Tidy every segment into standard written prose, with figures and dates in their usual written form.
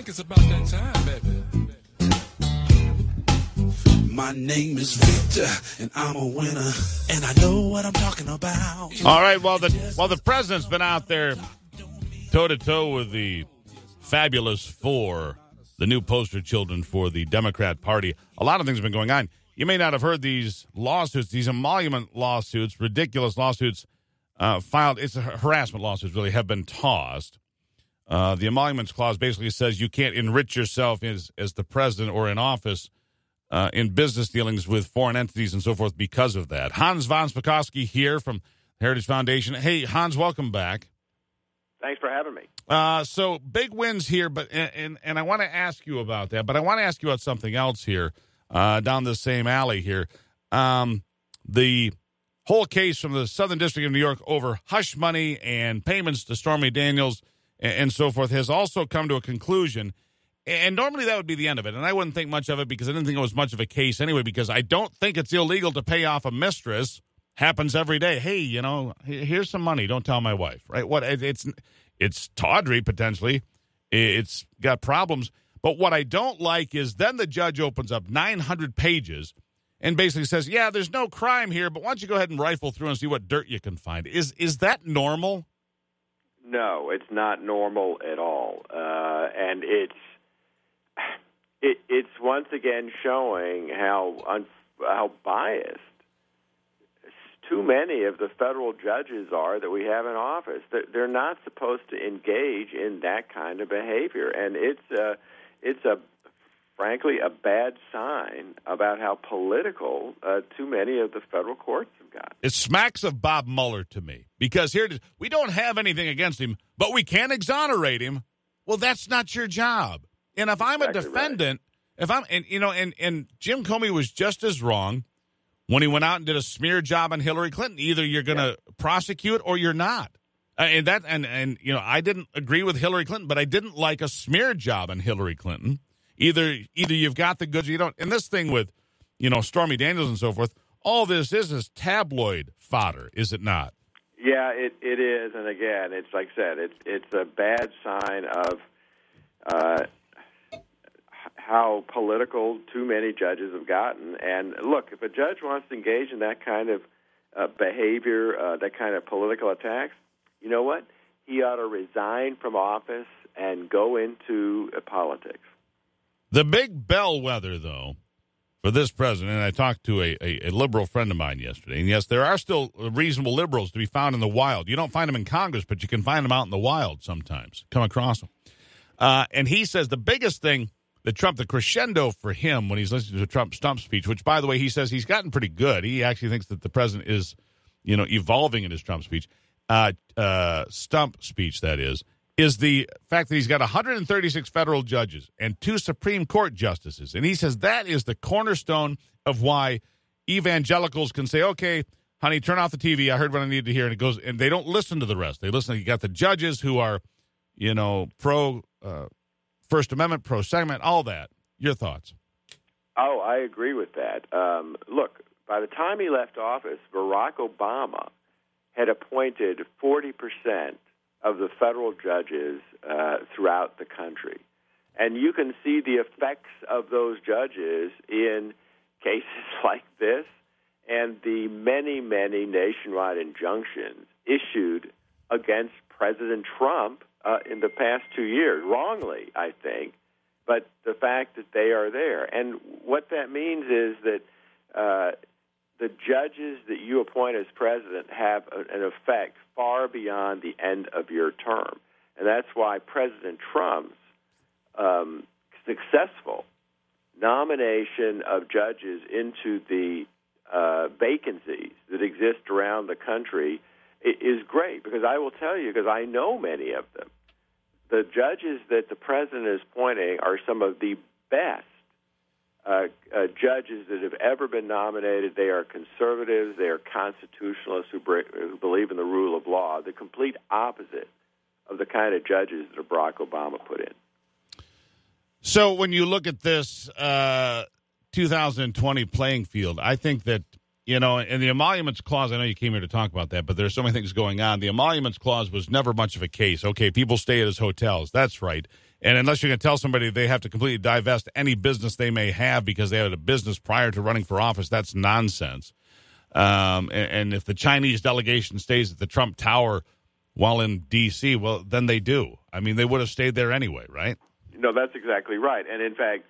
it's about that time, baby. My name is Victor, and I'm a winner, and I know what I'm talking about. All right, well, the president's been out there toe-to-toe with the Fabulous Four, the new poster children for the Democrat Party. A lot of things have been going on. You may not have heard these lawsuits, these emolument lawsuits, ridiculous lawsuits filed. It's harassment lawsuits, really, have been tossed. The emoluments clause basically says you can't enrich yourself as the president or in office in business dealings with foreign entities and so forth because of that. Hans von Spakovsky here from Heritage Foundation. Hey, Hans, welcome back. Thanks for having me. So big wins here, but and I want to ask you about that, but I want to ask you about something else here down the same alley here. The whole case from the Southern District of New York over hush money and payments to Stormy Daniels and so forth has also come to a conclusion. And normally that would be the end of it, and I wouldn't think much of it because I didn't think it was much of a case anyway, because I don't think it's illegal to pay off a mistress. Happens every day. Hey, you know, here's some money. Don't tell my wife, right? What it's tawdry, potentially. It's got problems. But what I don't like is then the judge opens up 900 pages and basically says, yeah, there's no crime here, but why don't you go ahead and rifle through and see what dirt you can find. Is that normal? No, it's not normal at all. And it's once again showing how biased too many of the federal judges are that we have in office. They're not supposed to engage in that kind of behavior, and it's frankly a bad sign about how political too many of the federal courts have got. It smacks of Bob Mueller to me, because here it is. We don't have anything against him, but we can't exonerate him. Well, that's not your job. And if I'm a defendant, right. And Jim Comey was just as wrong when he went out and did a smear job on Hillary Clinton. Either you're going to prosecute or you're not. I didn't agree with Hillary Clinton, but I didn't like a smear job on Hillary Clinton. Either you've got the goods or you don't. And this thing with, Stormy Daniels and so forth, all this is tabloid fodder, is it not? Yeah, it is. And again, it's like I said, it's a bad sign of how political too many judges have gotten. And look, if a judge wants to engage in that kind of behavior, that kind of political attacks, you know what? He ought to resign from office and go into politics. The big bellwether, though, for this president, and I talked to a liberal friend of mine yesterday, and yes, there are still reasonable liberals to be found in the wild. You don't find them in Congress, but you can find them out in the wild sometimes. Come across them. And he says the biggest thing that the crescendo for him when he's listening to Trump's stump speech, which, by the way, he says he's gotten pretty good. He actually thinks that the president is, evolving in his Trump speech. Stump speech, that is the fact that he's got 136 federal judges and 2 Supreme Court justices. And he says that is the cornerstone of why evangelicals can say, okay, honey, turn off the TV. I heard what I needed to hear. And it goes, and they don't listen to the rest. They listen. You got the judges who are, pro First Amendment, pro segment, all that. Your thoughts? Oh, I agree with that. Look, by the time he left office, Barack Obama had appointed 40% of the federal judges throughout the country. And you can see the effects of those judges in cases like this and the many, many nationwide injunctions issued against President Trump in the past 2 years, wrongly, I think, but the fact that they are there. And what that means is that the judges that you appoint as president have an effect far beyond the end of your term. And that's why President Trump's successful nomination of judges into the vacancies that exist around the country is great, because I will tell you, because I know many of them, the judges that the president is appointing are some of the best judges that have ever been nominated. They are conservatives. They are constitutionalists who believe in the rule of law, the complete opposite of the kind of judges that Barack Obama put in. So when you look at this 2020 playing field, I think that, in the emoluments clause, I know you came here to talk about that, but there's so many things going on. The emoluments clause was never much of a case. Okay, people stay at his hotels. That's right. And unless you're going to tell somebody they have to completely divest any business they may have because they had a business prior to running for office, that's nonsense. And if the Chinese delegation stays at the Trump Tower while in D.C., well, then they do. I mean, they would have stayed there anyway, right? No, that's exactly right. And in fact,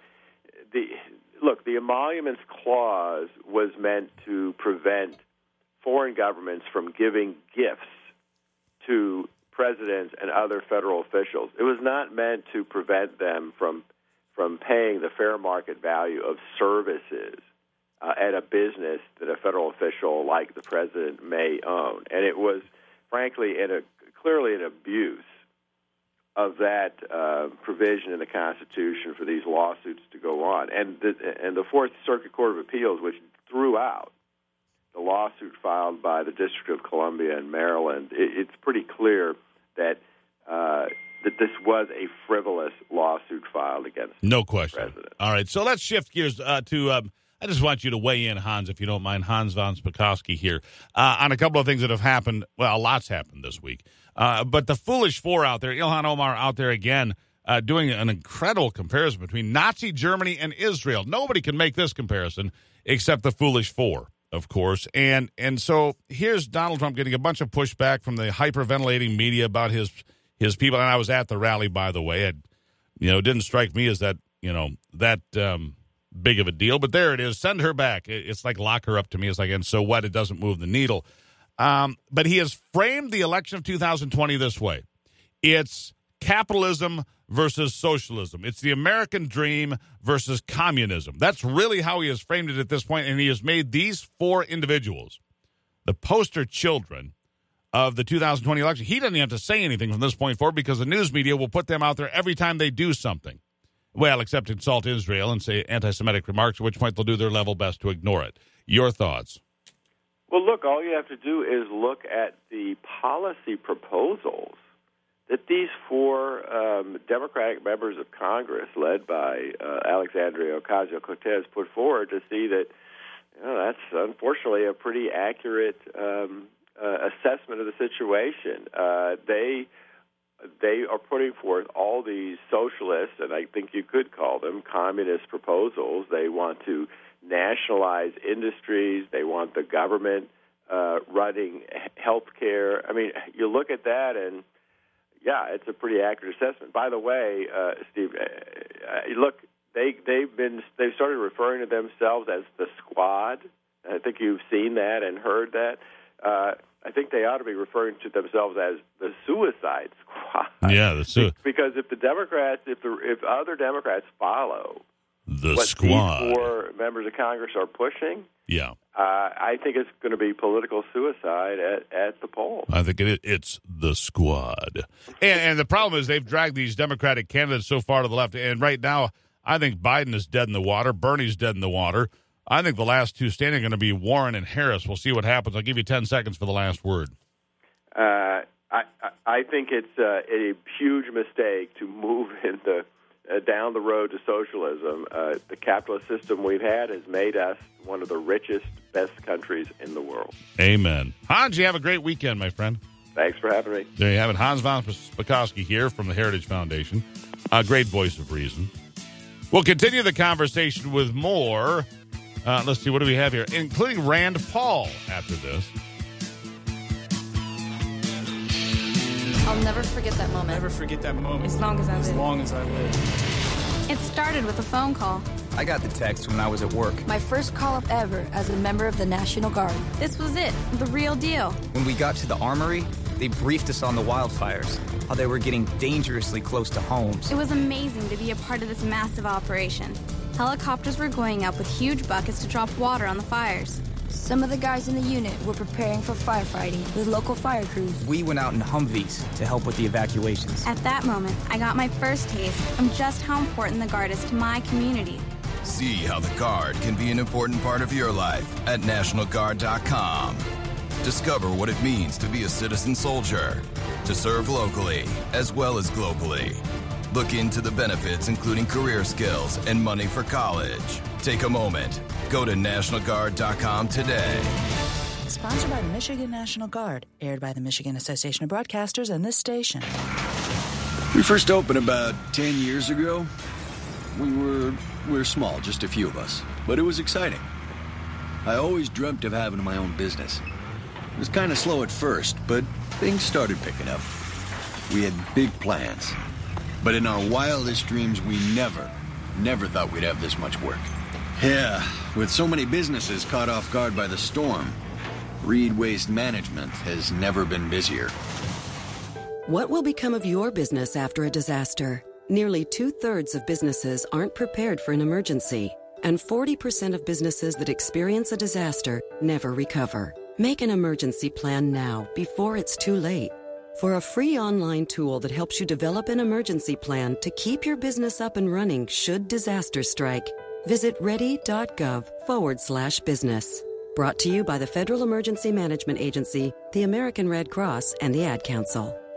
the emoluments clause was meant to prevent foreign governments from giving gifts to presidents and other federal officials. It was not meant to prevent them from paying the fair market value of services at a business that a federal official like the president may own. And it was, frankly, clearly an abuse of that provision in the Constitution for these lawsuits to go on. And the Fourth Circuit Court of Appeals, which threw out the lawsuit filed by the District of Columbia and Maryland, it's pretty clear that this was a frivolous lawsuit filed against no question. the president. All right, so let's shift gears to I just want you to weigh in, Hans, if you don't mind, Hans von Spakovsky here, on a couple of things that have happened. Well, a lot's happened this week. But the Foolish Four out there, Ilhan Omar out there again, doing an incredible comparison between Nazi Germany and Israel. Nobody can make this comparison except the Foolish Four, of course. And so here's Donald Trump getting a bunch of pushback from the hyperventilating media about his people. And I was at the rally, by the way. It didn't strike me as that big of a deal, but there it is. Send her back. It's like lock her up to me. It's like, and so what? It doesn't move the needle. But he has framed the election of 2020 this way. It's capitalism versus socialism. It's the American dream versus communism. That's really how he has framed it at this point, and he has made these four individuals the poster children of the 2020 election. He doesn't have to say anything from this point forward because the news media will put them out there every time they do something. Well, except insult Israel and say anti-Semitic remarks, at which point they'll do their level best to ignore it. Your thoughts? Well, look, all you have to do is look at the policy proposals that these four Democratic members of Congress, led by Alexandria Ocasio-Cortez, put forward to see that that's unfortunately a pretty accurate assessment of the situation. They are putting forth all these socialist, and I think you could call them communist proposals. They want to nationalize industries. They want the government running health care. I mean, you look at that, and yeah, it's a pretty accurate assessment. By the way, Steve, look, they've started referring to themselves as the Squad. I think you've seen that and heard that. I think they ought to be referring to themselves as the Suicide Squad. Yeah, because if other Democrats follow the Squad, these four members of Congress are pushing, yeah, I think it's going to be political suicide at the polls. I think it's the Squad, and the problem is they've dragged these Democratic candidates so far to the left, and right now I think Biden is dead in the water, Bernie's dead in the water. I think the last two standing are going to be Warren and Harris. We'll see what happens. I'll give you 10 seconds for the last word. I think it's a huge mistake to move down the road to socialism. The capitalist system we've had has made us one of the richest, best countries in the world. Amen. Hans, you have a great weekend, my friend. Thanks for having me. There you have it. Hans von Spakovsky here from the Heritage Foundation. A great voice of reason. We'll continue the conversation with more. Let's see, what do we have here? Including Rand Paul after this. I'll never forget that moment. Never forget that moment. As long as I live. As long as I live. It started with a phone call. I got the text when I was at work. My first call-up ever as a member of the National Guard. This was it, the real deal. When we got to the armory, they briefed us on the wildfires, how they were getting dangerously close to homes. It was amazing to be a part of this massive operation. Helicopters were going up with huge buckets to drop water on the fires. Some of the guys in the unit were preparing for firefighting with local fire crews. We went out in Humvees to help with the evacuations. At that moment, I got my first taste of just how important the Guard is to my community. See how the Guard can be an important part of your life at NationalGuard.com. Discover what it means to be a citizen soldier, to serve locally as well as globally. Look into the benefits, including career skills and money for college. Take a moment. Go to NationalGuard.com today. Sponsored by the Michigan National Guard. Aired by the Michigan Association of Broadcasters and this station. We first opened about 10 years ago. We were small, just a few of us, but it was exciting. I always dreamt of having my own business. It was kind of slow at first, but things started picking up. We had big plans. But in our wildest dreams, we never thought we'd have this much work. Yeah, with so many businesses caught off guard by the storm, Reed Waste Management has never been busier. What will become of your business after a disaster? Nearly 2/3 of businesses aren't prepared for an emergency, and 40% of businesses that experience a disaster never recover. Make an emergency plan now, before it's too late. For a free online tool that helps you develop an emergency plan to keep your business up and running should disaster strike, visit ready.gov/business. Brought to you by the Federal Emergency Management Agency, the American Red Cross, and the Ad Council.